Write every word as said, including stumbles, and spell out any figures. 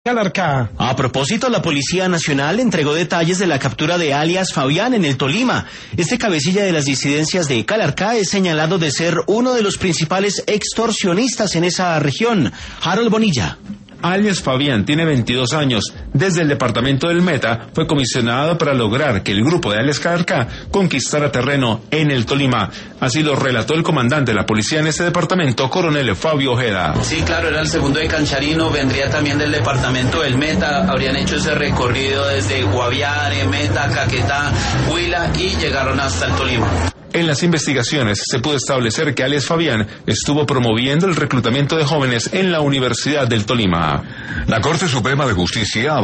Calarcá. A propósito, la Policía Nacional entregó detalles de la captura de alias Fabián en el Tolima. Este cabecilla de las disidencias de Calarcá es señalado de ser uno de los principales extorsionistas en esa región. Harold Bonilla. Alias Fabián tiene veintidós años. Desde el departamento del Meta fue comisionado para lograr que el grupo de alias Calarcá conquistara terreno en el Tolima. Así lo relató el comandante de la policía en ese departamento, coronel Fabio Ojeda. Sí, claro, era el segundo de Cancharino, vendría también del departamento del Meta, habrían hecho ese recorrido desde Guaviare, Meta, Caquetá, Huila y llegaron hasta el Tolima. En las investigaciones se pudo establecer que alias Fabián estuvo promoviendo el reclutamiento de jóvenes en la Universidad del Tolima. La Corte Suprema de Justicia